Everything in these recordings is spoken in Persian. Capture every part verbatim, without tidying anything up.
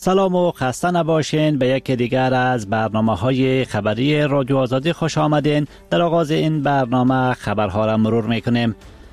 سلام و خسته نباشین. به یک دیگر از برنامه‌های خبری رادیو آزادی خوش آمدین. در آغاز این برنامه خبرها را مرور میکنیم.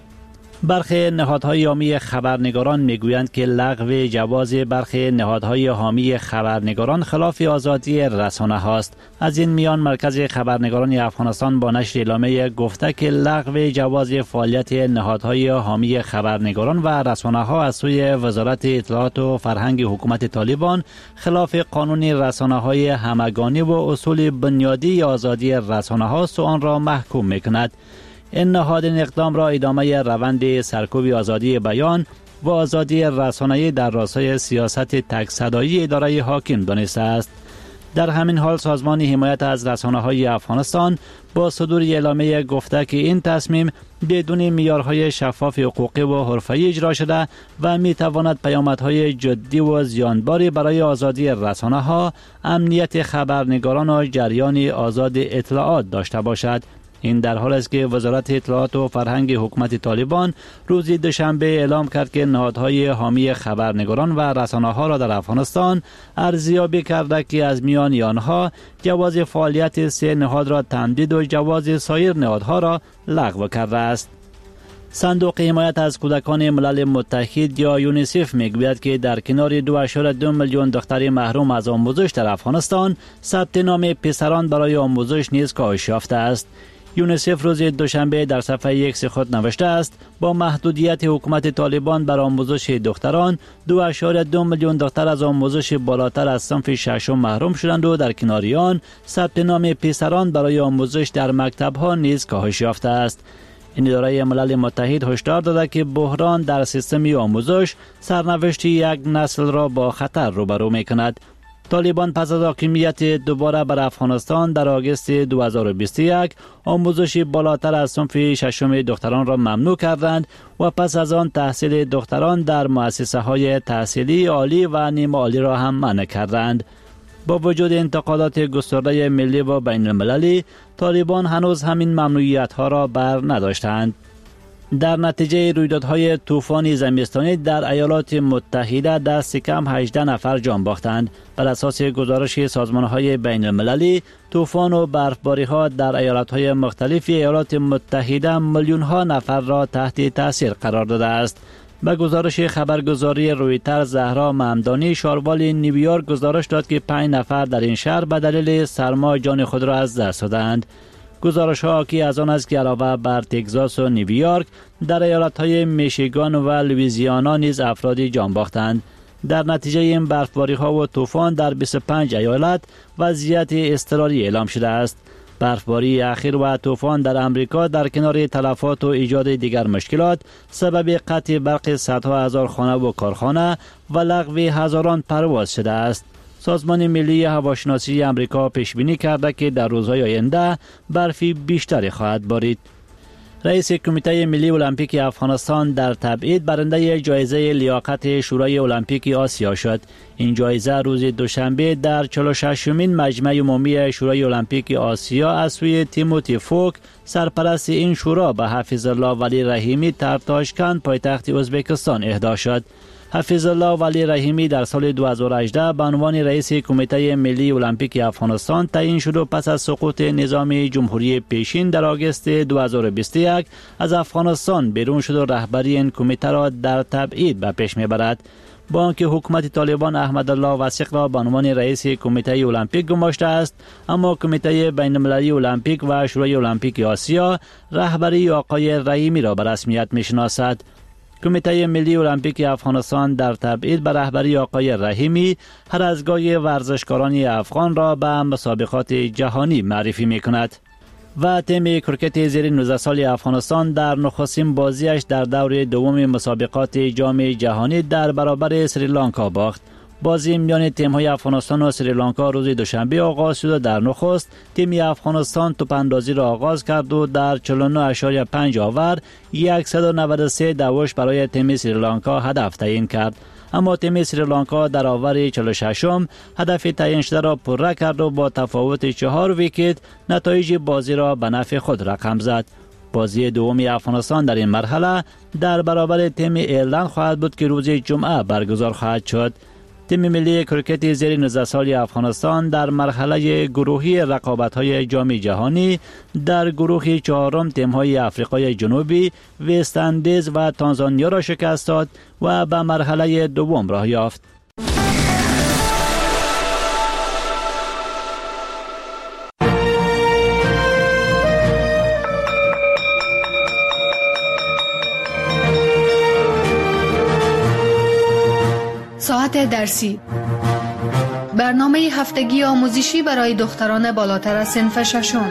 برخی نهادهای حامی خبرنگاران میگویند که لغو جواز برخی نهادهای حامی خبرنگاران خلاف آزادی رسانه هاست. از این میان مرکز خبرنگاران افغانستان با نشر اعلامیه گفته که لغو جواز فعالیت نهادهای حامی خبرنگاران و رسانه ها از سوی وزارت اطلاعات و فرهنگ حکومت طالبان خلاف قانون رسانه های همگانی و اصول بنیادی آزادی رسانه هاست و آن را محکوم میکند. این نهاد این اقدام را ادامه روند سرکوب آزادی بیان و آزادی رسانه‌ای در راستای سیاست تک صدایی اداره حاکم دانسته است. در همین حال سازمان حمایت از رسانه‌های افغانستان با صدور اعلامیه گفته که این تصمیم بدون معیارهای شفاف حقوقی و حرفه‌ای اجرا شده و می‌تواند پیامدهای جدی و زیانباری برای آزادی رسانه‌ها، امنیت خبرنگاران و جریان آزاد اطلاعات داشته باشد. این در حال است که وزارت اطلاعات و فرهنگ حکومت طالبان روز دوشنبه اعلام کرد که نهادهای حامی خبرنگاران و رسانه‌ها را در افغانستان ارزیابی کرده که از میان آنها جواز فعالیت سه نهاد را تمدید و جواز سایر نهادها را لغو کرده است. صندوق حمایت از کودکان ملل متحد یا یونیسف میگوید که در کنار دو اشاره دو میلیون دختر محروم از آموزش در افغانستان، ثبت نام پسران برای آموزش نیز کاهش یافته است. یونیسف روز دوشنبه در صفحه ایکس خود نوشته است با محدودیت حکومت طالبان بر آموزش دختران، دو اشاره دو میلیون دختر از آموزش بالاتر از صنف ششم محروم شدند و در کنار آن ثبت نام پسران برای آموزش در مکتب‌ها نیز کاهش یافته است. این اداره ملل متحد هشدار داده که بحران در سیستم آموزش سرنوشت یک نسل را با خطر روبرو می‌کند. طالبان پس از حاکمیت دوباره بر افغانستان در آگوست دو هزار و بیست و یک آموزش بالاتر از صنف ششم دختران را ممنوع کردند و پس از آن تحصیل دختران در مؤسسه های تحصیلی عالی و نیم عالی را هم منع کردند. با وجود انتقادات گسترده ملی و بین المللی، طالبان هنوز همین ممنوعیت ها را بر نداشتند. در نتیجه رویدادهای طوفان زمستانی در ایالات متحده دست کم هجده نفر جان باختند. بر اساس گزارش سازمان‌های بین المللی، طوفان و برفباری ها در ایالت‌های مختلف ایالات متحده میلیون ها نفر را تحت تاثیر قرار داده است. به گزارش خبرگزاری رویترز، زهرا ممدانی شاروال نیویورک گزارش داد که پنج نفر در این شهر به دلیل سرما جان خود را از دست دادند. گزارش ها حاکی از آن است که علاوه بر تگزاس و نیویورک، در ایالت‌های میشیگان و لوئیزیانا نیز افرادی جان باختند. در نتیجه این برفباری ها و طوفان در بیست و پنج ایالت وضعیت اضطراری اعلام شده است. برفباری اخیر و طوفان در امریکا در کنار تلفات و ایجاد دیگر مشکلات سبب قطع برق صدها هزار خانه و کارخانه و لغو هزاران پرواز شده است. سازمان ملی هواشناسی امریکا پیش بینی کرده که در روزهای آینده برفی بیشتری خواهد بارید. رئیس کمیته ملی المپیک افغانستان در تبعید برنده جایزه لیاقت شورای المپیک آسیا شد. این جایزه روز دوشنبه در چهل و ششمین مجمع عمومی شورای المپیک آسیا از سوی تیموتی فوک، سرپرست این شورا، به حفیظ الله ولی رحیمی در تاشکند پایتخت ازبکستان اهدا شد. حفیظ الله ولی رحیمی در سال دو هزار و هجده به عنوان رئیس کمیته ملی المپیک افغانستان تعیین شد و پس از سقوط نظام جمهوری پیشین در آگوست دو هزار و بیست و یک از افغانستان بیرون شد و رهبری این کمیته را در تبعید به پیش میبرد. با آنکه حکومت طالبان احمد الله وثیق را به عنوان رئیس کمیته المپیک گماشته است، اما کمیته بین المللی المپیک و شورای المپیک آسیا رهبری آقای رحیمی را به رسمیت میشناسد. کمیته ملی المپیک افغانستان در تبعید به رهبری آقای رحیمی هر از گاهی ورزشکاران افغان را به مسابقات جهانی معرفی میکند. و تیم کرکت زیر نوزده سال افغانستان در نخستین بازیش در دور دوم مسابقات جام جهانی در برابر سریلانکا باخت. بازی میان تیم‌های افغانستان و سریلانکا روز دوشنبه آغاز شد و در نخست تیم افغانستان توپ اندازی را آغاز کرد و در چهل و نه اشاریه پنج آور صد و نود و سه دوش برای تیم سریلانکا هدف تعیین کرد. اما تیم سریلانکا در آور چهل و ششم هدف تعیین شده را پره کرد و با تفاوت چهار ویکت نتایج بازی را به نفع خود رقم زد. بازی دومی افغانستان در این مرحله در برابر تیم ایرلند خواهد بود که روز جمعه برگزار خواهد شد. تیم ملی کرکت زیر نوزده سالی افغانستان در مرحله گروهی رقابت‌های جام جهانی در گروه چهارم تیم‌های آفریقای جنوبی، وست اندیز و تانزانیا را شکست داد و به مرحله دوم راه یافت. ساعت درسی، برنامه هفتگی آموزشی برای دختران بالاتر از صنف ششم.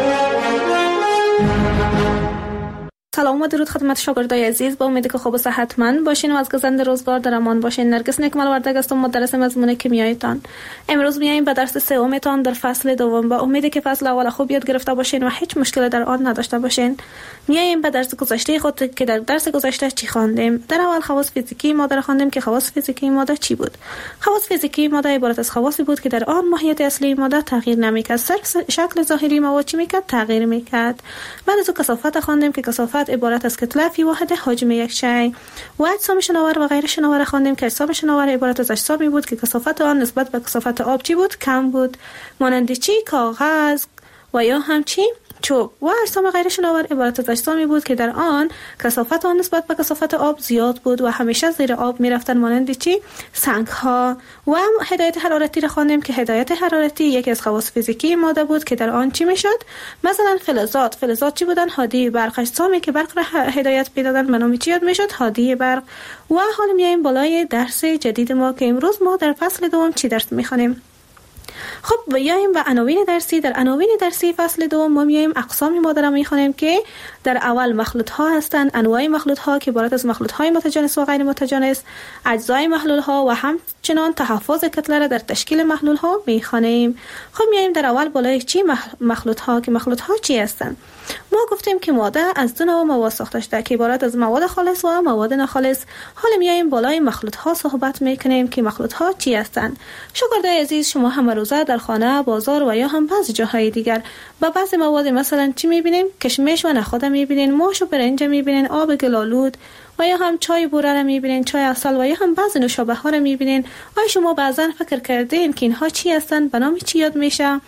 سلام و درود خدمت شاگردای عزیز، با امید که خوب و صحتمند باشین و از گذشت روزگار در امان باشین. نرگس نکمل وردگ هستم، مدرس مضمون کیمیایتان. امروز میایم به درس سومتان در فصل دوم. با امید که فصل اول خوب یاد گرفته باشین و هیچ مشکلی در آن نداشته باشین. میایم به درس گذشته خود که در درس گذشته چی خواندیم. در اول خواص فیزیکی ماده را خواندیم که خواص فیزیکی ماده چی بود. خواص فیزیکی ماده عبارت از خواصی بود که در آن ماهیت اصلی ماده تغییر نمیکرد، صرف شکل ظاهری مواد چی میکرد؟ تغییر میکرد. بعد از کثافت خواندیم که کثافت عبارت از کتله فی واحد حجم یک شیء. و اجسام شناور و غیر شناور خواندیم که اجسام شناور عبارت از اجسامی بود که کثافت آن نسبت به کثافت آب چی بود؟ کم بود، مانند چی؟ کاغذ و یا هم چی؟ چوب. و اجسام غیر شناور عبارت از اجسامی بود که در آن کثافت آن نسبت به کثافت آب زیاد بود و همیشه زیر آب میرفتن، مانند چی؟ سنگ ها. و هدایت حرارتی را خواندیم که هدایت حرارتی یکی از خواص فیزیکی ماده بود که در آن چی میشد؟ مثلا فلزات، فلزات چی بودن؟ هادی برق. اجسامی که برق را هدایت میدادن به نام چی یاد میشد؟ هادی برق. و حالا میایم بالای درس جدید ما که امروز ما در فصل دوم چی درس میخوانیم. خب بیاییم به عناوین درسی. در عناوین درسی فصل دوم ما میایم اقسام ماده را میخوانیم که در اول مخلوط ها هستند، انواع مخلوط ها که عبارت از مخلوط های متجانس و غیر متجانس، اجزای محلول ها و همچنان تحفظ کتله را در تشکیل محلول ها میخوانیم. خب میایم در اول بالای چی مخلوط ها که مخلوط ها چی هستند. ما گفتیم که ماده از دو نوع مواد ساخته شده که عبارت از مواد خالص و مواد ناخالص. حالا میایم بالای مخلوط ها صحبت میکنیم که مخلوط ها چی هستند. شاگردای عزیز، شما هم روزه در خانه، بازار و یا هم بعضی جاهای دیگر با بعضی مواد مثلا چی میبینیم؟ کشمش و نخود میبینین، ماش و برنج میبینین، آب گلالود و یا هم چای بوره را میبینین، چای عسل و یا هم بعضی نوشابه ها را میبینین. آیا شما بعضا فکر کردین که اینها چی هستند؟ به نام چی یاد میشه؟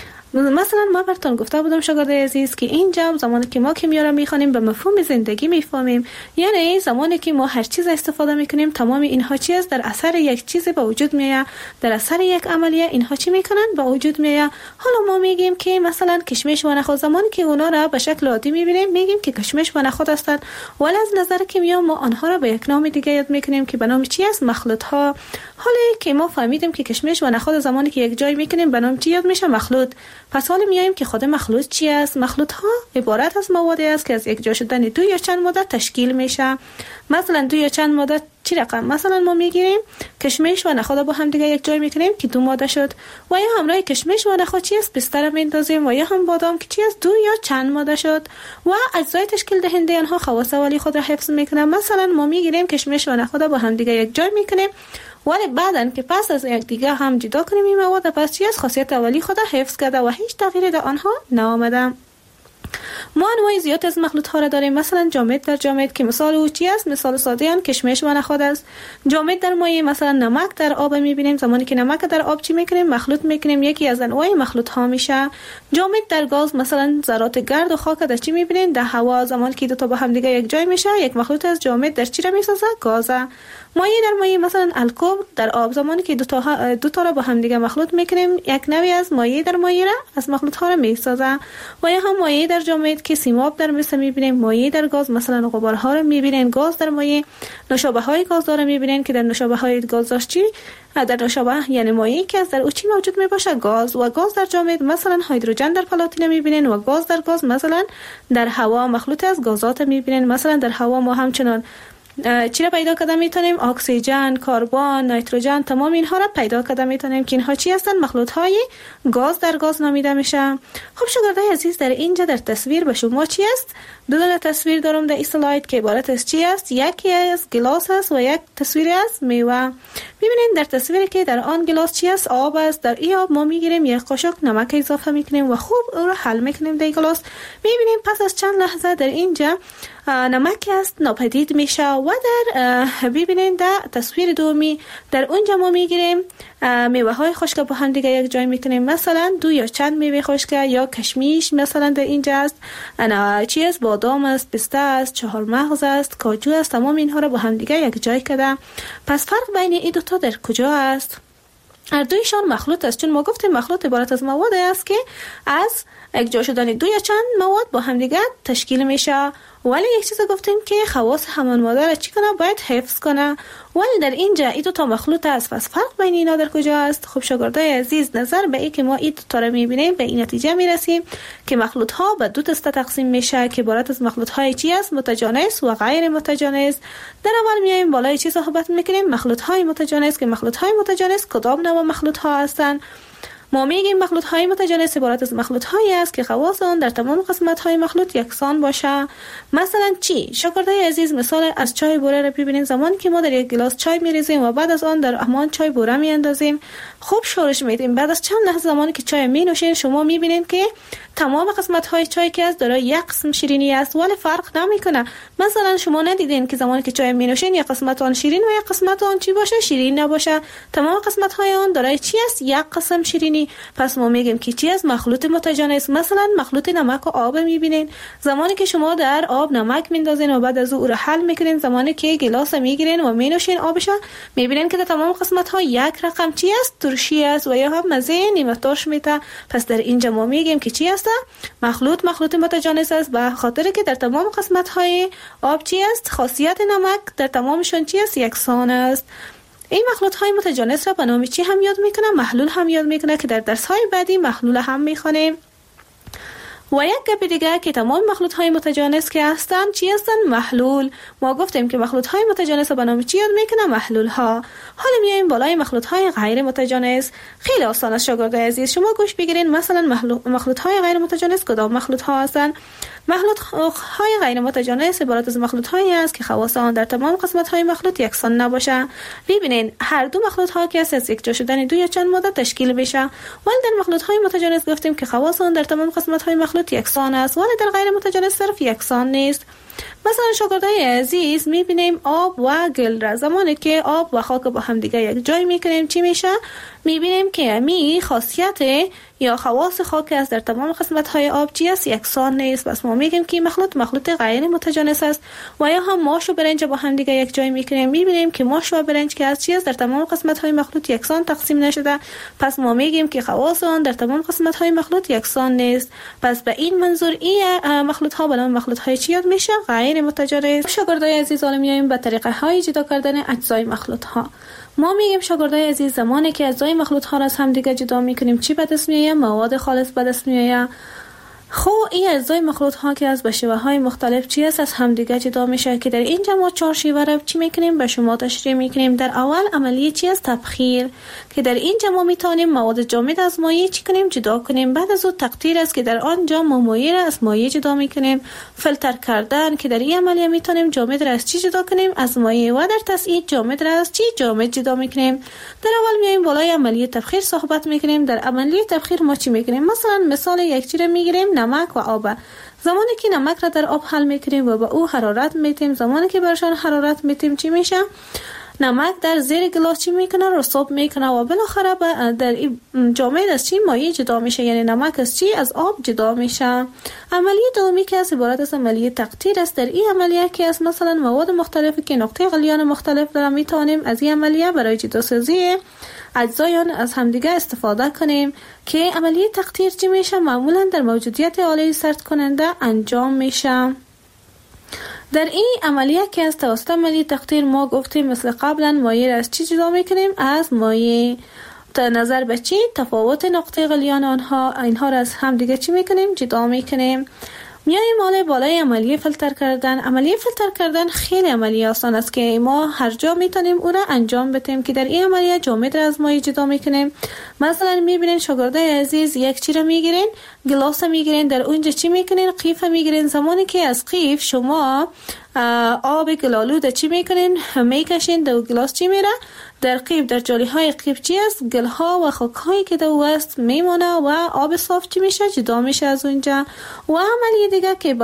مثلا ما براتون گفته بودم شاگردای عزیز که اینجا زمانی که ما کیمیا را میخوانیم به مفهوم زندگی میفهمیم، یعنی زمانی که ما هر چیز استفاده میکنیم تمام اینها چی است؟ در اثر یک چیزی به وجود میاد، در اثر یک عملیه اینها چی میکنن؟ به وجود میاد. حالا ما میگیم که مثلا کشمش و نخود، زمانی که اونا را به شکل عادی میبینیم میگیم که کشمش و نخود هستند، ولی از نظر کیمیا ما آنها را به یک نام دیگه یاد میکنیم که به نام چی است؟ مخلوط ها. حالا که ما فهمیدیم که کشمش و نخود زمانی که یک جای میکنیم به نام چی یاد میشه؟ مخلوط. پس حالا میایم که خود مخلوط چی است؟ مخلوط ها عبارت از موادی است که از یک جا شدن دو یا چند ماده تشکیل میشه. مثلا دو یا چند ماده چی رقم؟ مثلا ما میگیریم کشمش و نخود با هم دیگه یک جای میکنیم که دو ماده شد، و یا همراه کشمش و نخود چی است؟ پسته میندازیم، و یا هم بادام که چی است؟ دو یا چند ماده شد و اجزای تشکیل دهنده آنها خواص اولیه خود را حفظ میکنن. مثلا ما میگیریم کشمش و نخود با هم دیگه یک جای میکنیم، ولی بعدن که پس از یک دیگه هم جدا کنیم این مواد، پس چی است؟ خاصیت اولی خود حفظ کرده و هیچ تغییری در آنها نآمده. ما انواع زیاد از مخلوط ها را داریم، مثلا جامد در جامد که مثال او چی است؟ مثال ساده آن کشمش و نخود است. جامد در مایع مثلا نمک در آب میبینیم، زمانی که نمک در آب چی میکنیم؟ مخلوط میکنیم، یکی از انواع مخلوط ها میشه. جامد در گاز مثلا ذرات گرد و خاک در چی میبینیم؟ در هوا. زمانی که دو تا با هم دیگه یک جای میشه یک مخلوط از جامد در چی را میسازه؟ گاز. مایع در مایع مثلا الکل در آب، زمانی که دو تا دو تا را با هم دیگه مخلوط میکنیم یک نوعی از مایع در مایع را از مخلوط ها را میسازه. و یا هم مایع در جامد که سیماب در مثل میبینیم، مایع در گاز مثلا غبارها را میبینین، گاز در مایع نوشابه های گازدار میبینین که در نوشابه های گازدار چی؟ در نوشابه یعنی مایعی که از در او چی موجود میباشه؟ گاز. و گاز در جامد مثلا هیدروژن در پلاتین میبینین، و گاز در گاز مثلا در هوا مخلوط از گازات میبینین. مثلا در هوا ما همچنان چی را پیدا کرده میتونیم؟ اکسیژن، کربن، نیتروژن، تمام اینها را پیدا کرده میتونیم که اینها چی هستند؟ مخلوط های گاز در گاز نامیده میشه. خب شاگردای عزیز، در اینجا در تصویر به شما چی است؟ دو دونه تصویر دارم در این اسلاید که عبارت از چی است؟ یکی از گلاس است و یک تصویر از میوه. ببینید در تصویری که در آن گلاس چی است؟ آب است. در این آب ما میگیریم یک قاشق نمک اضافه میکنیم و خوب او را حل میکنیم در گلاس. میبینیم پس از چند لحظه در اینجا نمک است ناپدید میشه و و در ببینین در تصویر دومی در اونجا ما میگیریم میوه های خشک با هم دیگه یک جای میکنیم. مثلا دو یا چند میوه خشک یا کشمیش مثلا در اینجا است، انا چیز بادام است، پسته است، چهار مغز است، کاجو است. تمام اینها رو با هم دیگه یک جای کرده. پس فرق بین این دو تا در کجا است؟ هر دویشان مخلوط است، چون ما گفتیم مخلوط عبارت از مواد است که از یک جا شدن دو یا چند مواد با هم دیگه تشکیل میشه. ولی یک چیز گفتیم که خواص همان ماده را چی کنه؟ باید حفظ کنه. ولی در اینجا این دو تا مخلوط است. پس فرق بین اینا در کجا است؟ خب شاگردای عزیز، نظر به این که ما این دو تا را میبینیم به این نتیجه میرسیم که مخلوط ها به دو دسته تقسیم میشه که عبارت از مخلوط های چی است؟ متجانس و غیر متجانس. در اول میایم بالای چی صحبت میکنیم؟ مخلوط های متجانس. که مخلوط های متجانس کدام نوع مخلوط ها هستند؟ ما میگیم مخلوط های متجانس عبارت از مخلوط هایی است که خواص آن در تمام قسمت های مخلوط یکسان باشه. مثلا چی؟ شاگردای عزیز، مثال از چای بوره را ببینید. زمانی که ما در یک گلاس چای میریزیم و بعد از آن در همان چای بوره میاندازیم، خوب شورش میدیم. بعد از چند لحظه زمانی که چای می نوشین شما میبینید که تمام قسمت های چای که از دارای یک قسم شیرینی است، ولی فرق نمیکنه. مثلا شما ندیدین که زمانی که چای می نوشین یک قسمت آن شیرین و یک قسمت آن چی باشه؟ شیرین نباشه. تمام قسمت های آن دارای چی است؟ یک قسم شیرینی. پس ما میگیم که چی است؟ مخلوط متجانس. مثلا مخلوط نمک و آب میبینین. زمانی که شما در آب نمک میندازین و بعد از او را حل میکنین، زمانی که گلاس میگیرین و مینوشین آبش، میبینین که در تمام قسمت ها یک رقم چی است؟ ترشی است و یا هم مزه نیمه ترش میده. پس در اینجا ما میگیم که چی است؟ مخلوط مخلوط متجانس است، به خاطر که در تمام قسمت های آب چی است؟ خاصیت نمک در تمامشون چی است؟ یکسان است. این مخلوط های متجانس را به نام چی هم یاد میکنه؟ محلول هم یاد میکنه که در درس های بعدی محلول هم میخوانیم. و یک گپ دیگه که تمام مخلوط های متجانس که هستن چی هستن؟ محلول. ما گفتیم که مخلوط های متجانس به نام چی یاد میکنه؟ محلول ها. حالا میایم بالای مخلوط های غیر متجانس. خیلی آسان است شاگردای عزیز، شما گوش بگیرین. مثلا مخلوط های غیر متجانس کدام مخلوط ها هستن؟ مخلوط های غیر متجانس عبارت از مخلوط هایی است که خواص آن در تمام قسمت های مخلوط یکسان نباشه. ببینین هر دو مخلوط ها که از یک جا شدن دو یا چند ماده تشکیل بشه. ولی در مخلوط های متجانس گفتیم که خواص آن در تمام قسمت های مخلوط یکسان است، ولی در غیر متجانس صرف یکسان نیست. مثلا شاگردای عزیز میبینیم آب و گل را زمانی که آب و خاک با هم دیگه یک جای میکنیم چی میشه؟ میبینیم که می خاصیت یا خواص خاک است در تمام قسمت های آب چی است؟ یکسان نیست. پس ما میگیم که مخلوط مخلوط غیر متجانس است. و یا هم ماش و برنج با هم دیگه یک جای میکنیم، میبینیم که ماش و برنج که از چی است؟ در تمام قسمت های مخلوط یکسان تقسیم نشده. پس ما میگیم که خواص آن در تمام قسمت های مخلوط یکسان نیست. پس به این منظور این مخلوط ها به نام مخلوط های چی یاد میشه؟ غیر متجانس. شاگردای عزیز، حالا میایم به طریقه های جدا کردن اجزای مخلوط ها. ما میگیم شاگردای عزیز زمانی که اجزای مخلوط ها را از هم دیگه جدا میکنیم چی به دست میاد؟ مواد خالص به دست میاد. خب این اجزای مخلوط ها که از به شیوه های مختلف چی است از هم دیگه جدا میشه که در اینجا ما چهار شیوه را چی میکنیم به شما تشریح میکنیم. در اول عملیه چی است؟ تبخیر، که در اینجا ما میتونیم مواد جامد از مایع چی کنیم؟ جدا کنیم. بعد از اون تقطیر است که در آنجا ما مایع را از مایع جدا میکنیم. فیلتر کردن که در این عملیه میتونیم جامد را از چی جدا کنیم؟ از مایع. و در تسعید جامد را از چی؟ جامد جدا میکنیم. در اول میایم بالای عملیه تبخیر صحبت میکنیم. در عملیه تبخیر ما چی میکنیم؟ مثلا مثال یک چیز میگیریم نمک و آب. زمانی که نمک را در آب حل میکنیم و به او حرارت میتیم، زمانی که برشان حرارت میتیم چی میشه؟ نمک در زیر گلاس چی میکنه؟ رسوب میکنه و بالاخره در جامد از چی؟ مایع جدا میشه، یعنی نمک از چی؟ از آب جدا میشه. عملیه دومی که از عبارت از عملیه تقطیر است. در این عملیه که از مثلا مواد مختلفی که نقطه غلیان مختلف دارن میتونیم از این عملیه برای جداسازی اجزای آن از همدیگه استفاده کنیم که عملیه تقطیر چی میشه؟ معمولا در موجودیت آله سرد کننده انجام میشه. در این عملیه که از توسط عملیه تقطیر ما گفتیم مثل قبلا مایع از چی جدا میکنیم؟ از مایع. در نظر به چی؟ تفاوت نقطه غلیان آنها، اینها را از هم دیگه چی میکنیم؟ جدا میکنیم. میاییم مال بالای عملیه فیلتر کردن. عملیه فیلتر کردن خیلی عملیه آسان است که ما هر جا میتونیم او را انجام بدیم که در این عملیه جامد را از مایع جدا میکنیم. مثلا میبینین شاگردای عزیز یک چیز را میگیرین، گلاس میگیرین، در اونجا چی میکنین؟ قیف میگیرین. زمانی که از قیف شما آب گلالود چی میکنین؟ میکشین، در گلاس چی میره؟ در قیف در جالی های قیف چی است؟ گل ها و خاک هایی که در است میمونه و آب صاف چی میشه؟ جدا میشه از اونجا. و عملیه دیگه که